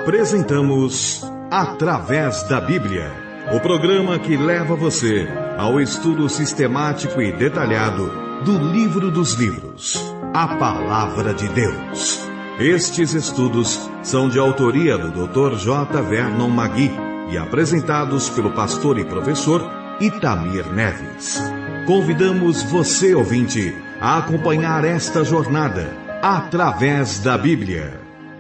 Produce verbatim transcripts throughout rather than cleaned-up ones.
Apresentamos Através da Bíblia, o programa que leva você ao estudo sistemático e detalhado do livro dos livros, a Palavra de Deus. Estes estudos são de autoria do doutor J. Vernon Magui e apresentados pelo pastor e professor Itamir Neves. Convidamos você, ouvinte, a acompanhar esta jornada através da Bíblia.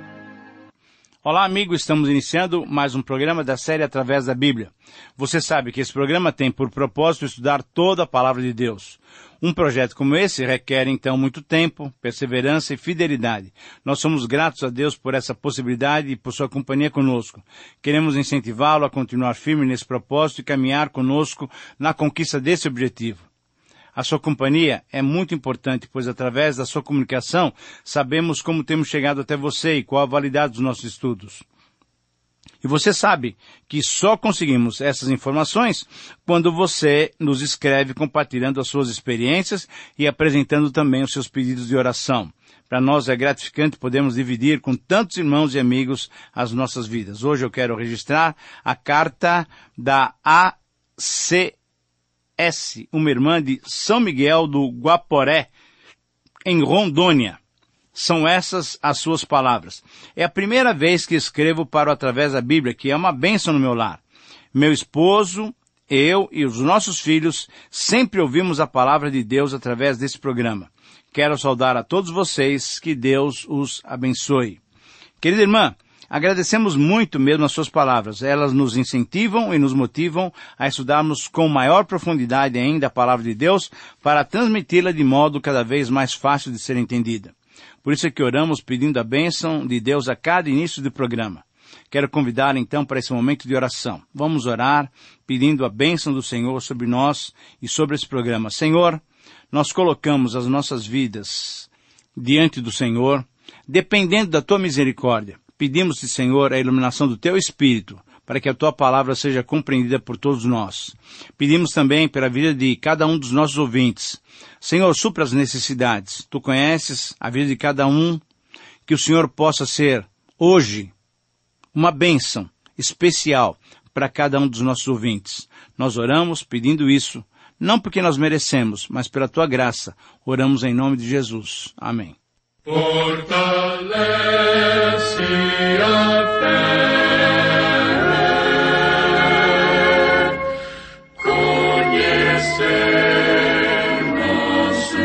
Olá, amigo, estamos iniciando mais um programa da série Através da Bíblia. Você sabe que esse programa tem por propósito estudar toda a Palavra de Deus. Um projeto como esse requer, então, muito tempo, perseverança e fidelidade. Nós somos gratos a Deus por essa possibilidade e por sua companhia conosco. Queremos incentivá-lo a continuar firme nesse propósito e caminhar conosco na conquista desse objetivo. A sua companhia é muito importante, pois através da sua comunicação sabemos como temos chegado até você e qual a validade dos nossos estudos. E você sabe que só conseguimos essas informações quando você nos escreve compartilhando as suas experiências e apresentando também os seus pedidos de oração. Para nós é gratificante podermos dividir com tantos irmãos e amigos as nossas vidas. Hoje eu quero registrar a carta da A C S, uma irmã de São Miguel do Guaporé, em Rondônia. São essas as suas palavras. É a primeira vez que escrevo para o Através da Bíblia, que é uma bênção no meu lar. Meu esposo, eu e os nossos filhos sempre ouvimos a palavra de Deus através desse programa. Quero saudar a todos vocês, que Deus os abençoe. Querida irmã, agradecemos muito mesmo as suas palavras. Elas nos incentivam e nos motivam a estudarmos com maior profundidade ainda a palavra de Deus para transmiti-la de modo cada vez mais fácil de ser entendida. Por isso é que oramos pedindo a bênção de Deus a cada início do programa. Quero convidar então para esse momento de oração. Vamos orar pedindo a bênção do Senhor sobre nós e sobre esse programa. Senhor, nós colocamos as nossas vidas diante do Senhor, dependendo da Tua misericórdia. Pedimos-te, Senhor, a iluminação do Teu Espírito, para que a Tua palavra seja compreendida por todos nós. Pedimos também pela vida de cada um dos nossos ouvintes. Senhor, supra as necessidades. Tu conheces a vida de cada um. Que o Senhor possa ser, hoje, uma bênção especial para cada um dos nossos ouvintes. Nós oramos pedindo isso, não porque nós merecemos, mas pela Tua graça. Oramos em nome de Jesus. Amém. Fortalece a fé, conhecer nosso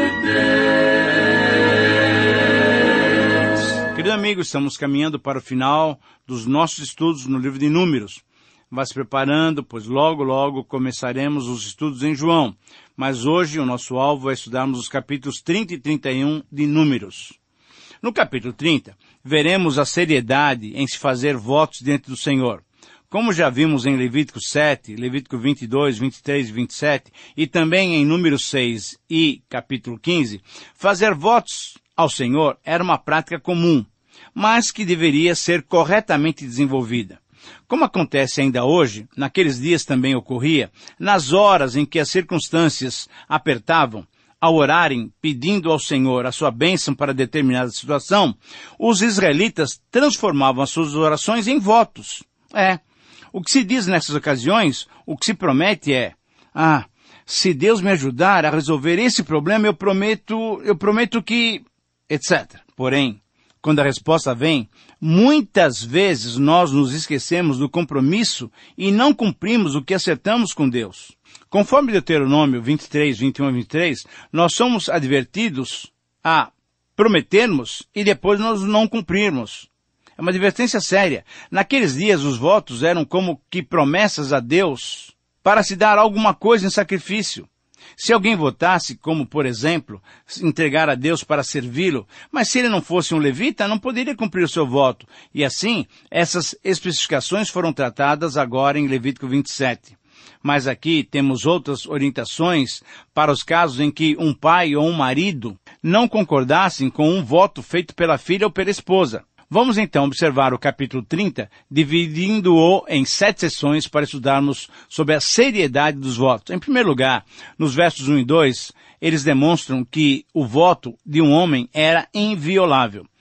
Deus. Querido amigo, estamos caminhando para o final dos nossos estudos no livro de Números. Vá se preparando, pois logo, logo começaremos os estudos em João. Mas hoje o nosso alvo é estudarmos os capítulos trinta e trinta e um de Números. No capítulo trinta, veremos a seriedade em se fazer votos diante do Senhor. Como já vimos em Levítico sete, Levítico vinte e dois, vinte e três e vinte e sete, e também em Números seis e capítulo quinze, fazer votos ao Senhor era uma prática comum, mas que deveria ser corretamente desenvolvida. Como acontece ainda hoje, naqueles dias também ocorria, nas horas em que as circunstâncias apertavam, ao orarem pedindo ao Senhor a sua bênção para determinada situação, os israelitas transformavam as suas orações em votos. É, o que se diz nessas ocasiões, o que se promete é, ah, se Deus me ajudar a resolver esse problema, eu prometo, eu prometo que, etcétera. Porém, quando a resposta vem, muitas vezes nós nos esquecemos do compromisso e não cumprimos o que acertamos com Deus. Conforme Deuteronômio vinte e três, vinte e um e vinte e três, nós somos advertidos a prometermos e depois nós não cumprirmos. É uma advertência séria. Naqueles dias os votos eram como que promessas a Deus para se dar alguma coisa em sacrifício. Se alguém votasse, como, por exemplo, entregar a Deus para servi-lo, mas se ele não fosse um levita, não poderia cumprir o seu voto. E assim, essas especificações foram tratadas agora em Levítico vinte e sete. Mas aqui temos outras orientações para os casos em que um pai ou um marido não concordassem com um voto feito pela filha ou pela esposa. Vamos então observar o capítulo trinta, dividindo-o em sete sessões para estudarmos sobre a seriedade dos votos. Em primeiro lugar, nos versos um e dois, eles demonstram que o voto de um homem era inviolável.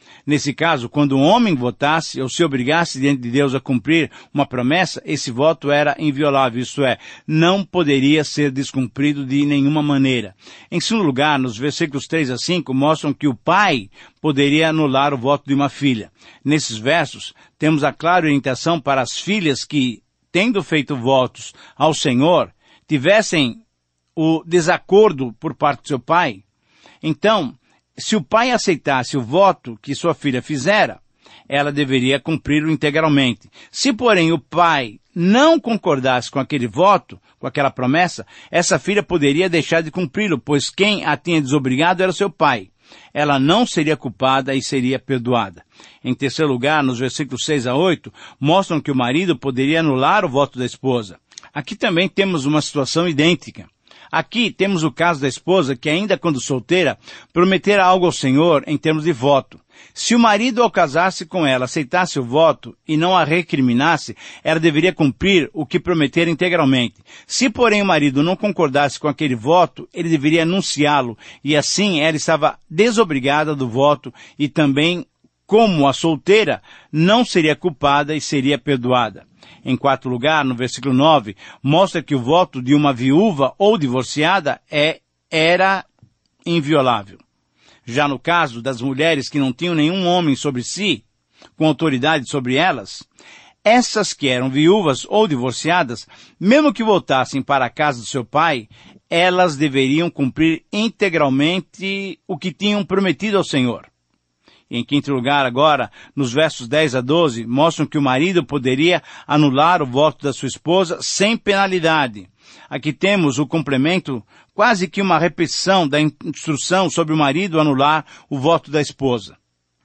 Nesse caso, quando um homem votasse ou se obrigasse diante de Deus a cumprir uma promessa, esse voto era inviolável, isto é, não poderia ser descumprido de nenhuma maneira. Em segundo lugar, nos versículos três a cinco, mostram que o pai poderia anular o voto de uma filha. Nesses versos, temos a clara orientação para as filhas que, tendo feito votos ao Senhor, tivessem o desacordo por parte do seu pai. Então, se o pai aceitasse o voto que sua filha fizera, ela deveria cumpri-lo integralmente. Se, porém, o pai não concordasse com aquele voto, com aquela promessa, essa filha poderia deixar de cumpri-lo, pois quem a tinha desobrigado era seu pai. Ela não seria culpada e seria perdoada. Em terceiro lugar, nos versículos seis a oito, mostram que o marido poderia anular o voto da esposa. Aqui também temos uma situação idêntica. Aqui temos o caso da esposa que, ainda quando solteira, prometera algo ao Senhor em termos de voto. Se o marido, ao casar-se com ela, aceitasse o voto e não a recriminasse, ela deveria cumprir o que prometera integralmente. Se, porém, o marido não concordasse com aquele voto, ele deveria anunciá-lo, e assim ela estava desobrigada do voto e também, como a solteira, não seria culpada e seria perdoada. Em quarto lugar, no versículo nove, mostra que o voto de uma viúva ou divorciada é, era inviolável. Já no caso das mulheres que não tinham nenhum homem sobre si, com autoridade sobre elas, essas que eram viúvas ou divorciadas, mesmo que voltassem para a casa do seu pai, elas deveriam cumprir integralmente o que tinham prometido ao Senhor. Em quinto lugar, agora, nos versos dez a doze, mostram que o marido poderia anular o voto da sua esposa sem penalidade. Aqui temos o complemento, quase que uma repetição da instrução sobre o marido anular o voto da esposa.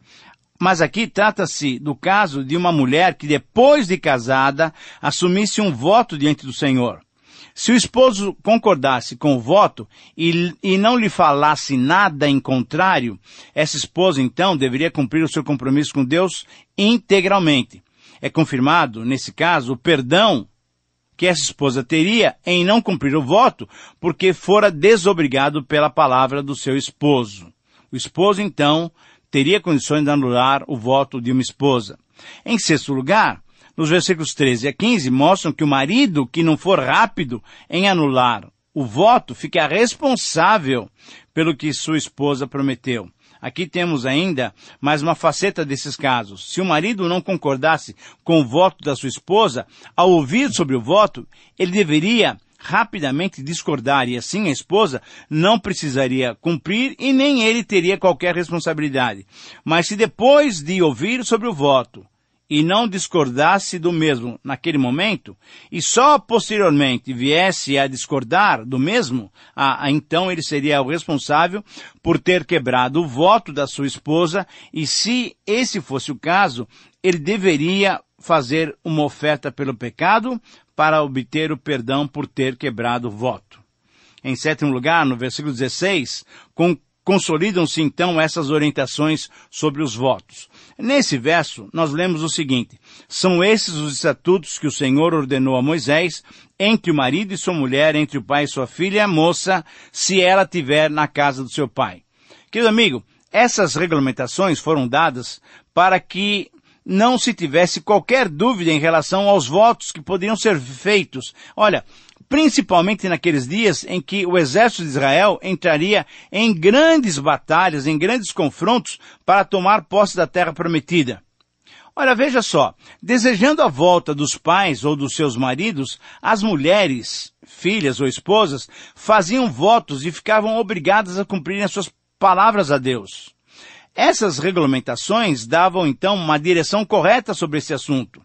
Mas aqui trata-se do caso de uma mulher que, depois de casada, assumisse um voto diante do Senhor. Se o esposo concordasse com o voto e, e não lhe falasse nada em contrário, essa esposa, então, deveria cumprir o seu compromisso com Deus integralmente. É confirmado, nesse caso, o perdão que essa esposa teria em não cumprir o voto, porque fora desobrigado pela palavra do seu esposo. O esposo, então, teria condições de anular o voto de uma esposa. Em sexto lugar, nos versículos treze a quinze, mostram que o marido que não for rápido em anular o voto fica responsável pelo que sua esposa prometeu. Aqui temos ainda mais uma faceta desses casos. Se o marido não concordasse com o voto da sua esposa, ao ouvir sobre o voto, ele deveria rapidamente discordar e assim a esposa não precisaria cumprir e nem ele teria qualquer responsabilidade. Mas se depois de ouvir sobre o voto, e não discordasse do mesmo naquele momento, e só posteriormente viesse a discordar do mesmo, ah, então ele seria o responsável por ter quebrado o voto da sua esposa, e se esse fosse o caso, ele deveria fazer uma oferta pelo pecado para obter o perdão por ter quebrado o voto. Em sétimo lugar, no versículo dezesseis, com consolidam-se então essas orientações sobre os votos. Nesse verso, nós lemos o seguinte: são esses os estatutos que o Senhor ordenou a Moisés entre o marido e sua mulher, entre o pai e sua filha e a moça, se ela estiver na casa do seu pai. Querido amigo, essas regulamentações foram dadas para que não se tivesse qualquer dúvida em relação aos votos que poderiam ser feitos. Olha, principalmente naqueles dias em que o exército de Israel entraria em grandes batalhas, em grandes confrontos para tomar posse da terra prometida. Olha, veja só, desejando a volta dos pais ou dos seus maridos, as mulheres, filhas ou esposas, faziam votos e ficavam obrigadas a cumprirem as suas palavras a Deus. Essas regulamentações davam então uma direção correta sobre esse assunto.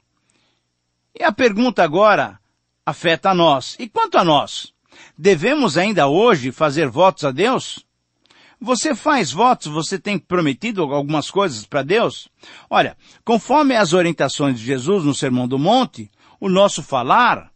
E a pergunta agora afeta a nós. E quanto a nós? Devemos ainda hoje fazer votos a Deus? Você faz votos? Você tem prometido algumas coisas para Deus? Olha, conforme as orientações de Jesus no Sermão do Monte, o nosso falar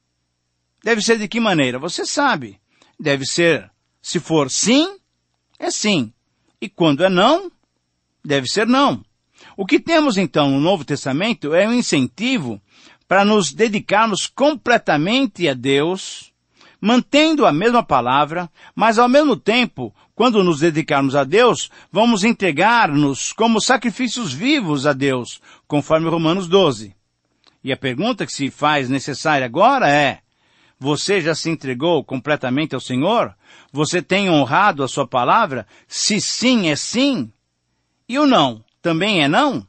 deve ser de que maneira? Você sabe. Deve ser, se for sim, é sim. E quando é não, deve ser não. O que temos então no Novo Testamento é um incentivo para nos dedicarmos completamente a Deus, mantendo a mesma palavra, mas ao mesmo tempo, quando nos dedicarmos a Deus, vamos entregar-nos como sacrifícios vivos a Deus, conforme Romanos doze. E a pergunta que se faz necessária agora é, você já se entregou completamente ao Senhor? Você tem honrado a sua palavra? Se sim, é sim. E o não, também é não?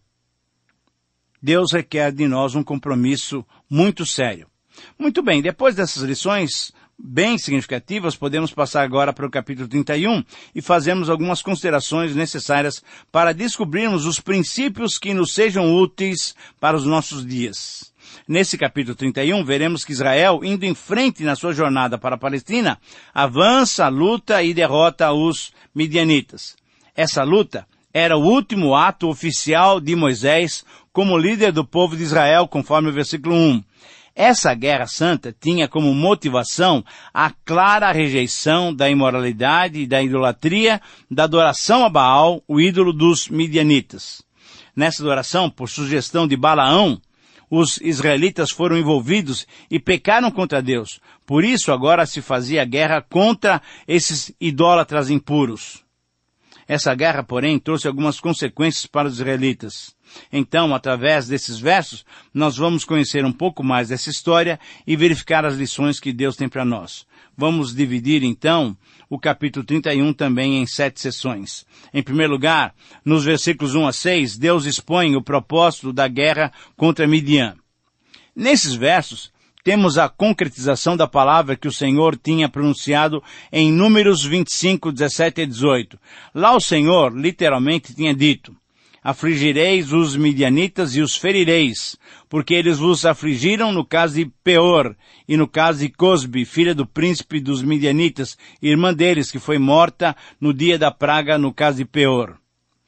Deus requer de nós um compromisso muito sério. Muito bem, depois dessas lições bem significativas, podemos passar agora para o capítulo trinta e um e fazermos algumas considerações necessárias para descobrirmos os princípios que nos sejam úteis para os nossos dias. Nesse capítulo trinta e um, veremos que Israel, indo em frente na sua jornada para a Palestina, avança, luta e derrota os midianitas. Essa luta era o último ato oficial de Moisés como líder do povo de Israel, conforme o versículo um. Essa guerra santa tinha como motivação a clara rejeição da imoralidade, da idolatria, da adoração a Baal, o ídolo dos midianitas. Nessa adoração, por sugestão de Balaão, os israelitas foram envolvidos e pecaram contra Deus. Por isso, agora se fazia guerra contra esses idólatras impuros. Essa guerra, porém, trouxe algumas consequências para os israelitas. Então, através desses versos, nós vamos conhecer um pouco mais dessa história e verificar as lições que Deus tem para nós. Vamos dividir, então, o capítulo trinta e um também em sete sessões. Em primeiro lugar, nos versículos um a seis, Deus expõe o propósito da guerra contra Midian. Nesses versos, temos a concretização da palavra que o Senhor tinha pronunciado em Números vinte e cinco, dezessete e dezoito. Lá o Senhor, literalmente, tinha dito, afligireis os midianitas e os ferireis, porque eles vos afligiram no caso de Peor, e no caso de Cosbe, filha do príncipe dos midianitas, irmã deles, que foi morta no dia da praga no caso de Peor.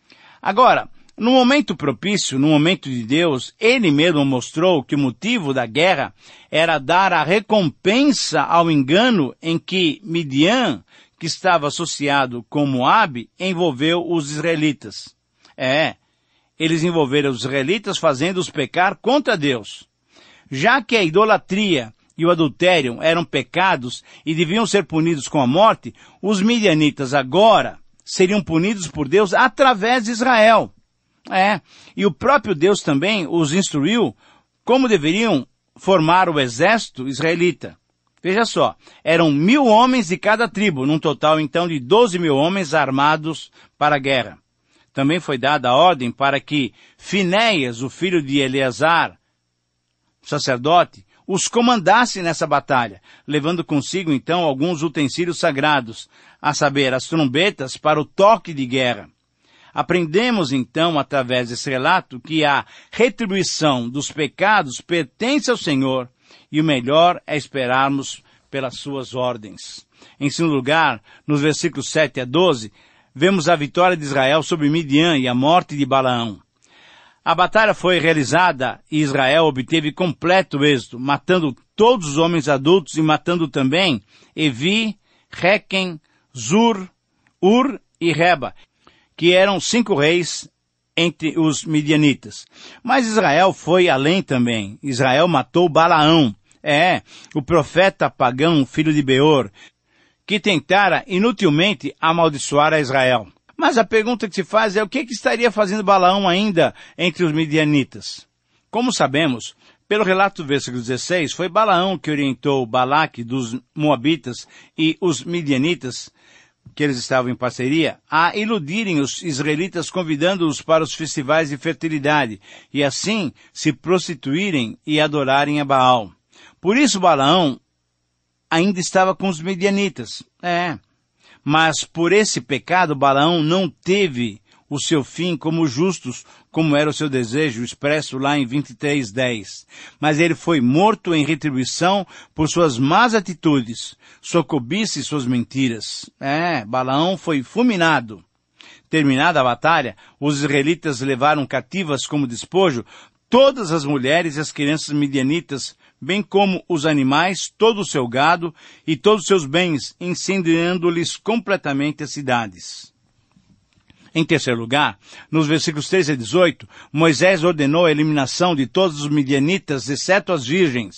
Agora, no momento propício, no momento de Deus, ele mesmo mostrou que o motivo da guerra era dar a recompensa ao engano em que Midian, que estava associado com Moabe, envolveu os israelitas. É, eles envolveram os israelitas fazendo-os pecar contra Deus. Já que a idolatria e o adultério eram pecados e deviam ser punidos com a morte, os midianitas agora seriam punidos por Deus através de Israel. É, e o próprio Deus também os instruiu como deveriam formar o exército israelita. Veja só, eram mil homens de cada tribo, num total então de doze mil homens armados para a guerra. Também foi dada a ordem para que Finéias, o filho de Eleazar, sacerdote, os comandasse nessa batalha, levando consigo então alguns utensílios sagrados, a saber, as trombetas para o toque de guerra. Aprendemos então, através desse relato, que a retribuição dos pecados pertence ao Senhor e o melhor é esperarmos pelas suas ordens. Em segundo lugar, nos versículos sete a doze, vemos a vitória de Israel sobre Midian e a morte de Balaão. A batalha foi realizada e Israel obteve completo êxito, matando todos os homens adultos e matando também Evi, Requem, Zur, Ur e Reba, que eram cinco reis entre os midianitas. Mas Israel foi além também. Israel matou Balaão, é, o profeta pagão, filho de Beor, que tentara inutilmente amaldiçoar a Israel. Mas a pergunta que se faz é o que, que estaria fazendo Balaão ainda entre os midianitas? Como sabemos, pelo relato do versículo dezesseis, foi Balaão que orientou Balaque dos Moabitas e os midianitas, que eles estavam em parceria, a iludirem os israelitas convidando-os para os festivais de fertilidade e assim se prostituírem e adorarem a Baal. Por isso Balaão ainda estava com os midianitas. É. Mas por esse pecado Balaão não teve o seu fim como justos, como era o seu desejo, expresso lá em vinte e três, dez. Mas ele foi morto em retribuição por suas más atitudes, sua cobiça e suas mentiras. É, Balaão foi fulminado. Terminada a batalha, os israelitas levaram cativas como despojo todas as mulheres e as crianças midianitas, bem como os animais, todo o seu gado e todos os seus bens, incendiando-lhes completamente as cidades. Em terceiro lugar, nos versículos treze a dezoito, Moisés ordenou a eliminação de todos os midianitas, exceto as virgens.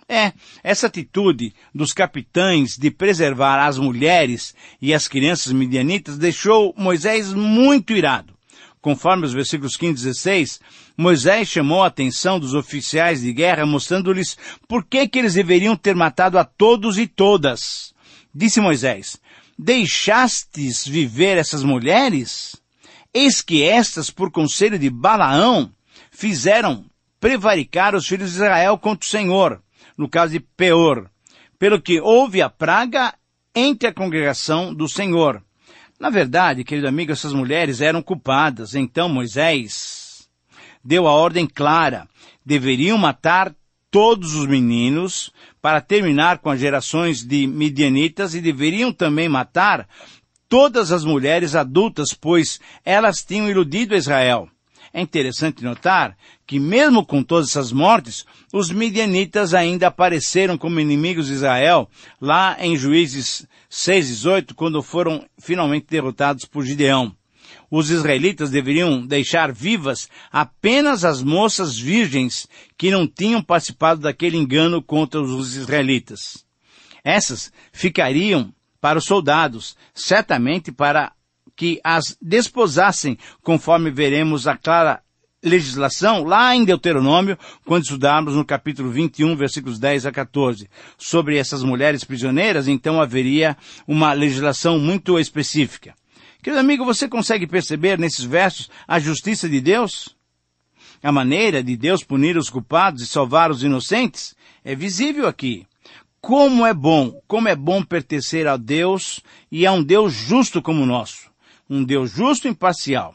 É, essa atitude dos capitães de preservar as mulheres e as crianças midianitas deixou Moisés muito irado. Conforme os versículos quinze e dezesseis, Moisés chamou a atenção dos oficiais de guerra, mostrando-lhes por que que eles deveriam ter matado a todos e todas. Disse Moisés: deixastes viver essas mulheres? Eis que estas, por conselho de Balaão, fizeram prevaricar os filhos de Israel contra o Senhor, no caso de Peor, pelo que houve a praga entre a congregação do Senhor. Na verdade, querido amigo, essas mulheres eram culpadas. Então Moisés deu a ordem clara: deveriam matar todos os meninos para terminar com as gerações de midianitas, e deveriam também matar todas as mulheres adultas, pois elas tinham iludido Israel. É interessante notar que mesmo com todas essas mortes, os midianitas ainda apareceram como inimigos de Israel lá em Juízes seis, dezoito, quando foram finalmente derrotados por Gideão. Os israelitas deveriam deixar vivas apenas as moças virgens que não tinham participado daquele engano contra os israelitas. Essas ficariam para os soldados, certamente para que as desposassem, conforme veremos a clara legislação lá em Deuteronômio, quando estudarmos no capítulo vinte e um, versículos dez a quatorze. Sobre essas mulheres prisioneiras, então haveria uma legislação muito específica. Querido amigo, você consegue perceber nesses versos a justiça de Deus? A maneira de Deus punir os culpados e salvar os inocentes é visível aqui. Como é bom, como é bom pertencer a Deus e a um Deus justo como o nosso. Um Deus justo e imparcial.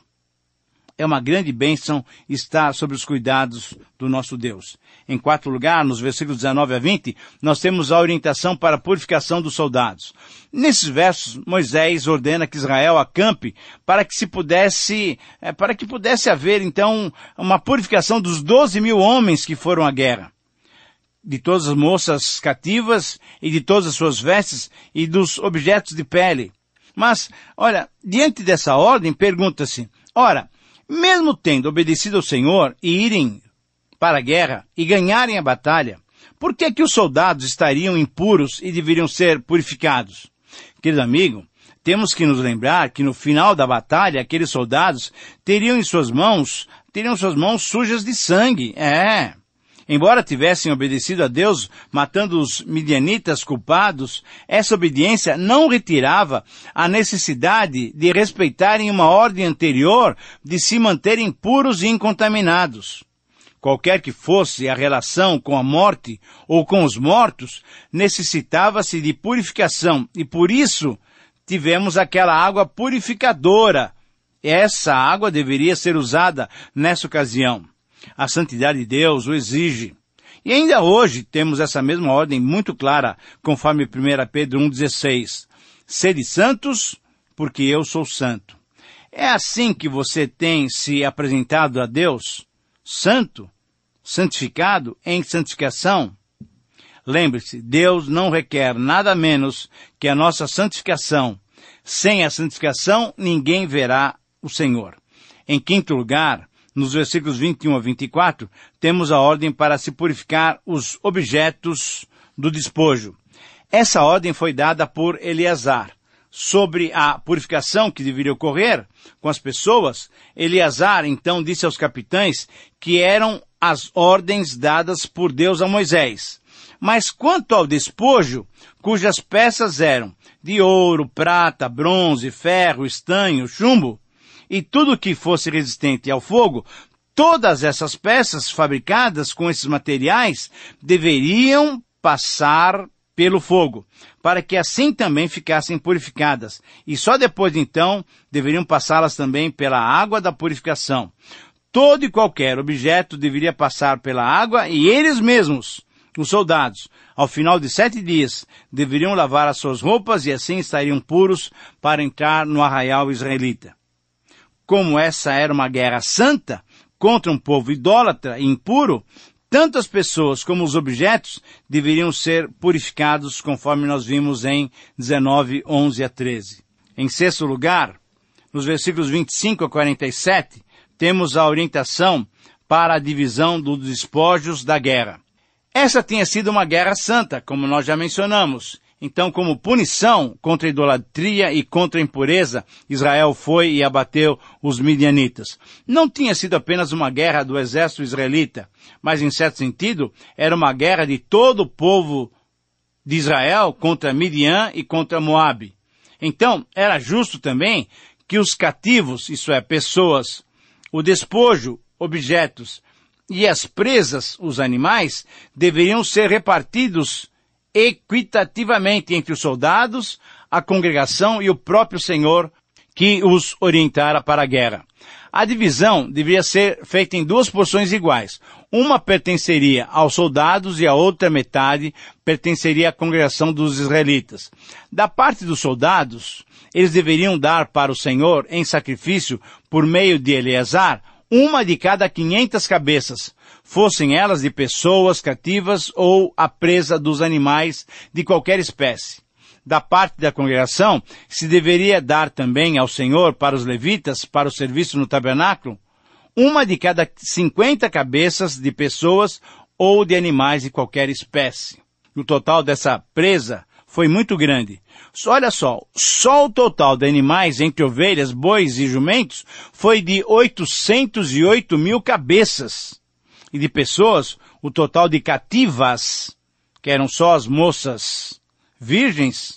É uma grande bênção estar sob os cuidados do nosso Deus. Em quarto lugar, nos versículos dezenove a vinte, nós temos a orientação para a purificação dos soldados. Nesses versos, Moisés ordena que Israel acampe para que se pudesse, é, para que pudesse haver, então, uma purificação dos doze mil homens que foram à guerra. De todas as moças cativas e de todas as suas vestes e dos objetos de pele. Mas, olha, diante dessa ordem, pergunta-se, ora, mesmo tendo obedecido ao Senhor e irem para a guerra e ganharem a batalha, por que que os soldados estariam impuros e deveriam ser purificados? Querido amigo, temos que nos lembrar que no final da batalha, aqueles soldados teriam em suas mãos, teriam suas mãos sujas de sangue, é... Embora tivessem obedecido a Deus, matando os midianitas culpados, essa obediência não retirava a necessidade de respeitarem uma ordem anterior de se manterem puros e incontaminados. Qualquer que fosse a relação com a morte ou com os mortos, necessitava-se de purificação, e por isso tivemos aquela água purificadora. Essa água deveria ser usada nessa ocasião. A santidade de Deus o exige. E ainda hoje temos essa mesma ordem muito clara, conforme primeira Pedro um, dezesseis. Sede santos, porque eu sou santo. É assim que você tem se apresentado a Deus? Santo? Santificado? Em santificação? Lembre-se, Deus não requer nada menos que a nossa santificação. Sem a santificação, ninguém verá o Senhor. Em quinto lugar, nos versículos vinte e um a vinte e quatro, temos a ordem para se purificar os objetos do despojo. Essa ordem foi dada por Eleazar. Sobre a purificação que deveria ocorrer com as pessoas, Eleazar então disse aos capitães que eram as ordens dadas por Deus a Moisés. Mas quanto ao despojo, cujas peças eram de ouro, prata, bronze, ferro, estanho, chumbo, e tudo que fosse resistente ao fogo, todas essas peças fabricadas com esses materiais deveriam passar pelo fogo, para que assim também ficassem purificadas. E só depois, então, deveriam passá-las também pela água da purificação. Todo e qualquer objeto deveria passar pela água, e eles mesmos, os soldados, ao final de sete dias, deveriam lavar as suas roupas e assim estariam puros para entrar no arraial israelita. Como essa era uma guerra santa contra um povo idólatra e impuro, tanto as pessoas como os objetos deveriam ser purificados, conforme nós vimos em dezenove, onze a treze. Em sexto lugar, nos versículos vinte e cinco a quarenta e sete, temos a orientação para a divisão dos despojos da guerra. Essa tinha sido uma guerra santa, como nós já mencionamos. Então, como punição contra a idolatria e contra a impureza, Israel foi e abateu os midianitas. Não tinha sido apenas uma guerra do exército israelita, mas, em certo sentido, era uma guerra de todo o povo de Israel contra Midian e contra Moabe. Então, era justo também que os cativos, isso é, pessoas, o despojo, objetos, e as presas, os animais, deveriam ser repartidos equitativamente entre os soldados, a congregação e o próprio Senhor que os orientara para a guerra. A divisão deveria ser feita em duas porções iguais. Uma pertenceria aos soldados e a outra metade pertenceria à congregação dos israelitas. Da parte dos soldados, eles deveriam dar para o Senhor em sacrifício, por meio de Eleazar, uma de cada quinhentas cabeças, fossem elas de pessoas cativas ou a presa dos animais de qualquer espécie. Da parte da congregação, se deveria dar também ao Senhor, para os levitas, para o serviço no tabernáculo, uma de cada cinquenta cabeças de pessoas ou de animais de qualquer espécie. O total dessa presa foi muito grande. Olha só, só o total de animais entre ovelhas, bois e jumentos foi de oitocentos e oito mil cabeças. E de pessoas, o total de cativas, que eram só as moças virgens,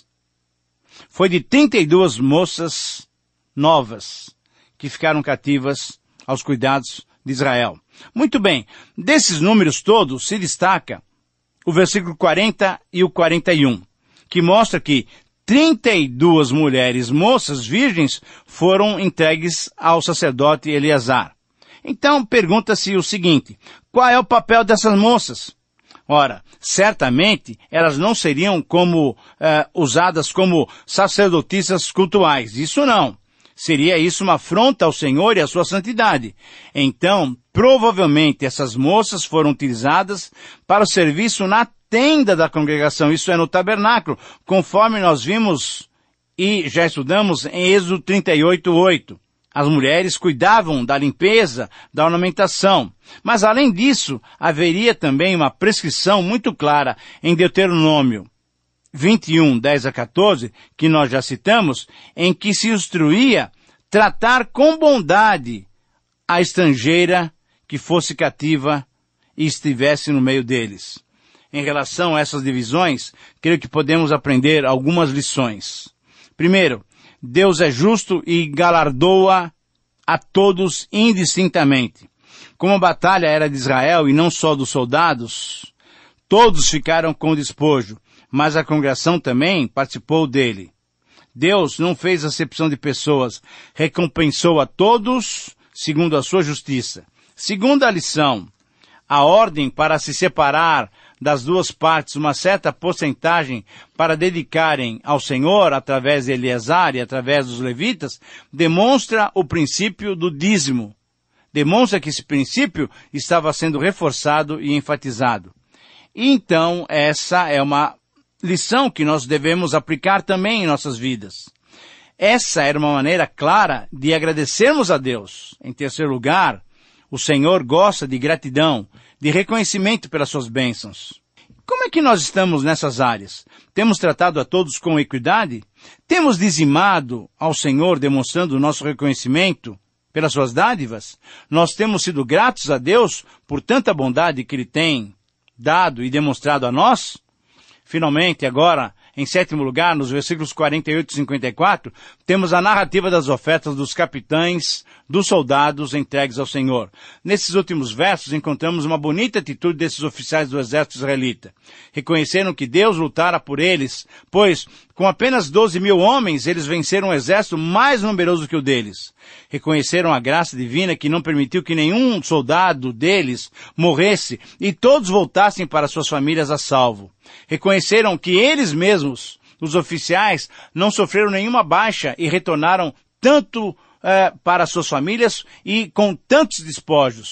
foi de trinta e duas moças novas, que ficaram cativas aos cuidados de Israel. Muito bem, desses números todos se destaca o versículo quarenta e o quarenta e um, que mostra que trinta e duas mulheres moças virgens foram entregues ao sacerdote Eleazar. Então, pergunta-se o seguinte: qual é o papel dessas moças? Ora, certamente elas não seriam como eh, usadas como sacerdotisas cultuais. Isso não. Seria isso uma afronta ao Senhor e à sua santidade. Então, provavelmente essas moças foram utilizadas para o serviço na tenda da congregação, isso é, no tabernáculo, conforme nós vimos e já estudamos em Êxodo trinta e oito, oito. As mulheres cuidavam da limpeza, da ornamentação. Mas além disso, haveria também uma prescrição muito clara em Deuteronômio vinte e um, dez a quatorze, que nós já citamos, em que se instruía tratar com bondade a estrangeira que fosse cativa e estivesse no meio deles. Em relação a essas divisões, creio que podemos aprender algumas lições. Primeiro, Deus é justo e galardoa a todos indistintamente. Como a batalha era de Israel e não só dos soldados, todos ficaram com o despojo, mas a congregação também participou dele. Deus não fez acepção de pessoas, recompensou a todos segundo a sua justiça. Segunda lição, a ordem para se separar das duas partes uma certa porcentagem para dedicarem ao Senhor através de Eleazar e através dos levitas, demonstra o princípio do dízimo. Demonstra que esse princípio estava sendo reforçado e enfatizado. E então, essa é uma lição que nós devemos aplicar também em nossas vidas. Essa era uma maneira clara de agradecermos a Deus. Em terceiro lugar, o Senhor gosta de gratidão, de reconhecimento pelas suas bênçãos. Como é que nós estamos nessas áreas? Temos tratado a todos com equidade? Temos dizimado ao Senhor, demonstrando o nosso reconhecimento pelas suas dádivas? Nós temos sido gratos a Deus por tanta bondade que Ele tem dado e demonstrado a nós? Finalmente, agora, em sétimo lugar, nos versículos quarenta e oito e cinquenta e quatro, temos a narrativa das ofertas dos capitães, dos soldados entregues ao Senhor. Nesses últimos versos, encontramos uma bonita atitude desses oficiais do exército israelita. Reconheceram que Deus lutara por eles, pois, com apenas doze mil homens, eles venceram um exército mais numeroso que o deles. Reconheceram a graça divina que não permitiu que nenhum soldado deles morresse e todos voltassem para suas famílias a salvo. Reconheceram que eles mesmos, os oficiais, não sofreram nenhuma baixa e retornaram tanto eh, para suas famílias e com tantos despojos.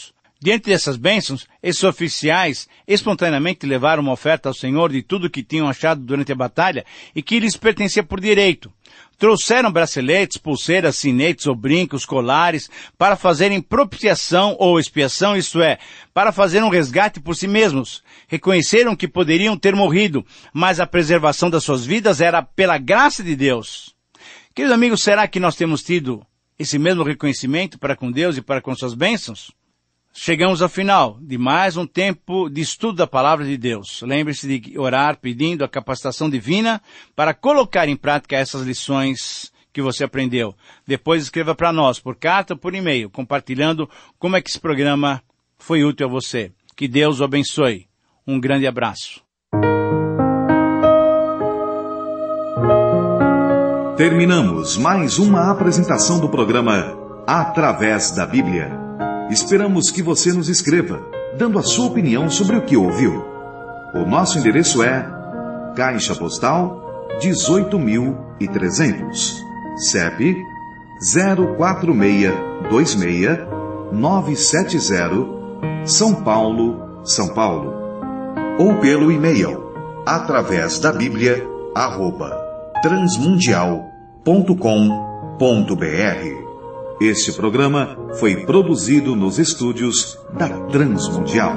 Diante dessas bênçãos, esses oficiais espontaneamente levaram uma oferta ao Senhor de tudo que tinham achado durante a batalha e que lhes pertencia por direito. Trouxeram braceletes, pulseiras, sinetes ou brincos, colares, para fazerem propiciação ou expiação, isto é, para fazer um resgate por si mesmos. Reconheceram que poderiam ter morrido, mas a preservação das suas vidas era pela graça de Deus. Queridos amigos, será que nós temos tido esse mesmo reconhecimento para com Deus e para com suas bênçãos? Chegamos ao final de mais um tempo de estudo da Palavra de Deus. Lembre-se de orar pedindo a capacitação divina para colocar em prática essas lições que você aprendeu. Depois escreva para nós, por carta ou por e-mail, compartilhando como é que esse programa foi útil a você. Que Deus o abençoe. Um grande abraço. Terminamos mais uma apresentação do programa Através da Bíblia. Esperamos que você nos escreva, dando a sua opinião sobre o que ouviu. O nosso endereço é Caixa Postal dezoito mil e trezentos, C E P zero quatro seis dois seis nove sete zero, São Paulo, São Paulo. Ou pelo e-mail através da Bíblia arroba transmundial ponto com ponto br. Este programa foi produzido nos estúdios da Transmundial.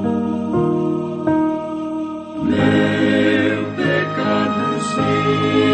Meu pecado sim.